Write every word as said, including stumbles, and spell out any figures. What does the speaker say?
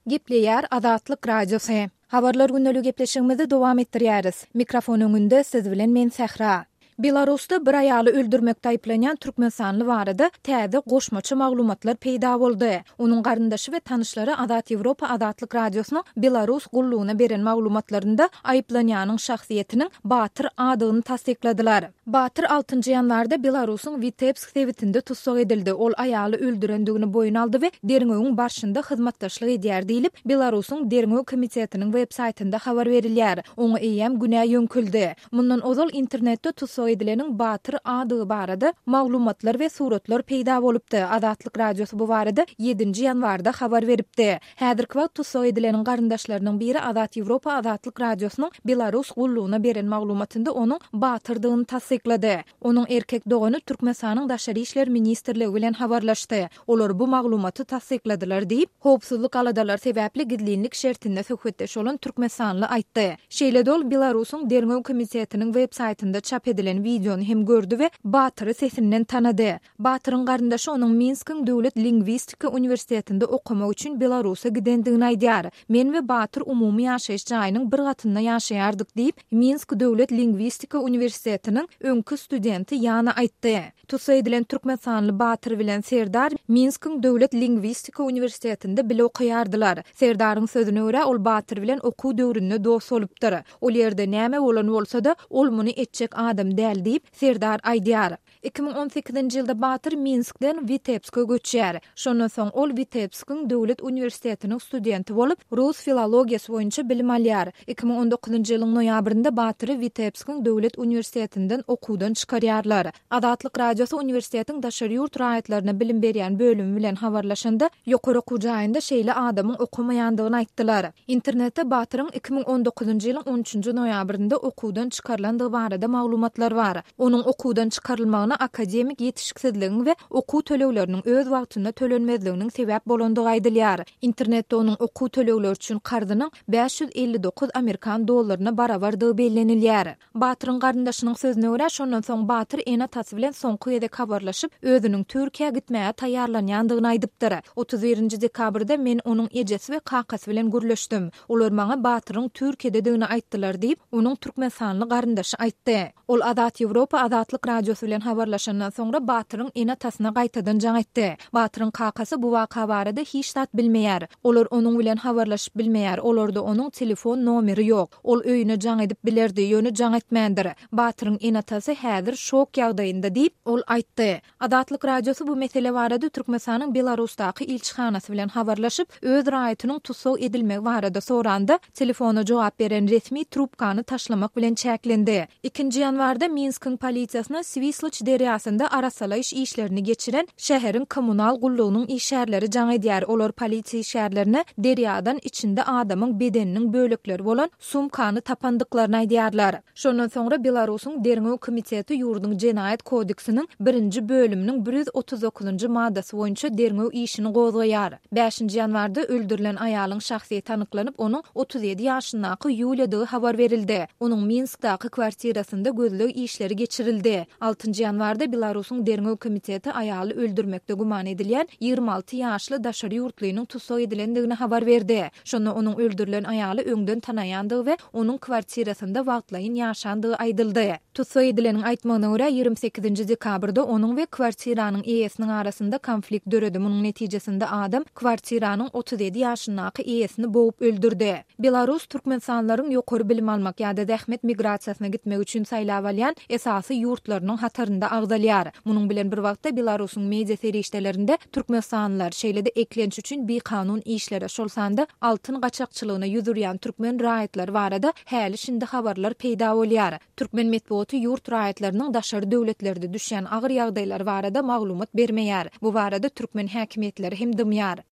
Gepleýär Azatlyk Radiosu. Habarlar günnälik gepleşigimizi dowam etdirýäris. Mikrofon öňünde siz bilen men Sähra. Belarusda bir aýaly öldürmekde aýplanýan türkmensanly barada täze goşmaçy maglumatlar peýda boldy. Onuň garyndaşy we tanyşlary Azat Ýewropa Azatlyk Radiosynyň Belarus gullugyna beren maglumatlarynda aýplanýanyň şahsiýetiniň Batyr adyny tasdikladylar. Batyr altynjy ýanwarda Belarusyň Vitebsk sewitinde tutsak edildi. Ol aýaly öldürendigini boýun aldy we Derňöwüň başynda hyzmatdaşlyk edýär diýilip Belarusyň Derňöw komitetiniň web saýtynda habar berilýär. Oňa eýem günä ýönküldi. Mundan ozal internetde tutsak edilenin Batyr adı barada maglumatlar we suratlar peýda bolupdy. Azatlyk Radiosu bu barada ýedinji ýanwarda habar beripdi. Häzirki wagt tutsak edilenin garyndaşlarynyň biri Azat Ýewropa Azatlyk Radiosynyň Belarus gullugyna beren maglumatynda onuň Batyrdygyny tasdiklady. Onuň erkek dogany Türkmenistanyň Daşary işler ministrligi bilen habarlaşdy. Olar bu maglumaty tasdikladylar diýip, howpsuzlyk aladalar sebäpli gizlinlik şertinde söhbetdeş bolan Türkmenistanly aýtdy. Şeýle dol Belarusyň Derňöw komitetiniň web saýtynda çap edilen videonu hem gördü we Batyry sesinden tanıdy. Batyryň garyndaşy onuň Minskiň Döwlet Lingwistika Uniwersitetinde okumak üçin Belarusa gidendigini aýdýar. Men we Batyr umumy ýaşaýyş jaýynyň bir gatynda ýaşaýardyk diýip Minsk Döwlet Lingwistika Uniwersitetiniň öňkü studenti ýana aýtdy. Tutsak edilen türkmensanly Batyr bilen Serdar Minskiň Döwlet Lingwistika Uniwersitetinde bile okuýardylar. Serdaryň sözüne görä ol Batyr bilen okuw döwründe dost bolupdyr. Ol ýerde näme bolan bolsa-da ol muny etjek adam däl diýip Serdar aýdýar. iki bin on sekizinji ýylda Batyr Minskden Vitebske göçýär. Şondan soň ol Vitebskiň Döwlet Uniwersitetiniň studenti bolup, rus filologiýasy boýunça bilim alýar. iki bin on dokuzunji ýylyň noýabrynda Batyry Vitebskiň Döwlet Uniwersitetinden okuwdan çykarýarlar. Azatlyk Radiosu uniwersitetiň daşary ýurt raýatlaryna bilim berýän bölümi bilen habarlaşanda ýokary okuw jaýynda şeýle adamyň okumaýandygyny aýtdylar. Internetde Batyryň iki bin on dokuzunji ýylyň on üçünji noýabrynda okuwdan çykarylandygy barada maglumatlar bar. Onuň okuwdan çykarylmagyna akademik ýetişiksizligiň we okuw tölegleriniň öz wagtynda tölenmezliginiň sebäp bolandygy aýdylýar. Internetde onuň okuw tölegleri üçin karzynyň beş ýüz elli dokuz Amerikan dollaryna barabardygy bellenilýär. Batyryň garyndaşynyň sözüne görä şondan soň Batyr ene tasy bilen soňky ýerde habarlaşyp özüniň Türkiýe gitmäge taýýarlanýandygyny aýdypdyr. otuz birinji dekabrda men onuň ejesi we kakasy bilen gürleşdim. Olar maňa Batyryň Türkiýede digini aýtdylar diýip onuň türkmensanly garyndaşy aýtdy. Ol Azat Ýewropa Azatlyk Radiosu bilen habarlaşandan soňra Batyryň ene tasyna gaýtadan jaň etdi. Batyryň kakasy bu waka barada hiç zat bilmeýär. Olar onuň bilen habarlaşyp bilmeýär. Olarda onuň telefon nomeri ýok. Ol öýüne jaň edip bilerdi, ýöne jaň etmändir. Batyryň ene tasy häzir şok ýagdaýynda diýip ol aýtdy. Azatlyk Radiosu bu mesele barada Türkmenistanyň Belarusdaky ilçihanasy bilen habarlaşyp öz raýatynyň tutsak edilmegi barada soranda telefona jogap beren resmi trubkany taşlamak bilen çäklendi. ikinji ýanwarda Minskiň polisiýasyna Swisloch derýasynda arasalaýyş işlerini geçiren şäheriň kommunal gullugynyň işgärleri jaň edýär. Olar polisiýa işgärlerine derýadan içinde adamyň bedeniniň bölekleri bolan sumkany tapandyklaryny aýdýarlar. Şondan soňra Belarusyň Derňöw komiteti ýurduň Jenaýat kodeksiniň birinji bölüminiň bir ýüz otuz dokuzunji maddasy boýunça Derňöw işini gozgaýar. beşinji ýanwarda öldürilen aýalyň şahsiýeti anyklanyp onuň otuz ýedi ýaşyndaky Ýulia diýi habar berildi. Onuň Minskdaky kwartirasynda gözlegi işleri geçirildi. altynjy ýanwarda Belarusyň Derňöw komiteti aýaly öldürmekde guman edilýän ýygrima alty ýaşly daşary ýurtlynyň tutsak edilendigini habar berdi. Şonda onuň öldürilen aýaly öňden tanaýandygy we onuň kwartirasynda wagtlaýyn ýaşandygy aýdyldy. Tutsak edileniň aýtmagyna görä ýygrima sekizinji dekabrda onuň we kwartiranyň eýesiniň arasynda konflikt döredi. Munyň netijesinde adam kwartiranyň otuz ýedi ýaşyndaky eýesini boğup öldürdi. Belarus türkmensanlaryň ýokary bilim almak ýa-da zähmet migrasiýasyna gitmek üçin saýlap alýan esasy ýurtlarynyň hatarynda agdalýar. Munyň bilen bir wagtda Belarusyň media serişdelerinde türkmensanlar şeýlede eklenç üçin bir kanun işlere şolsanda altyn gaçakçylygyna ýüzürýän türkmen raýatlar barada häli şinde habarlar peýda bolýar. Türkmen medeniýeti ýurt raýatlarynyň daşary döwletlerde düşýän agyr ýagdaýlar barada maglumat bermeýär. Bu barada türkmen häkimetleri hem dymýar.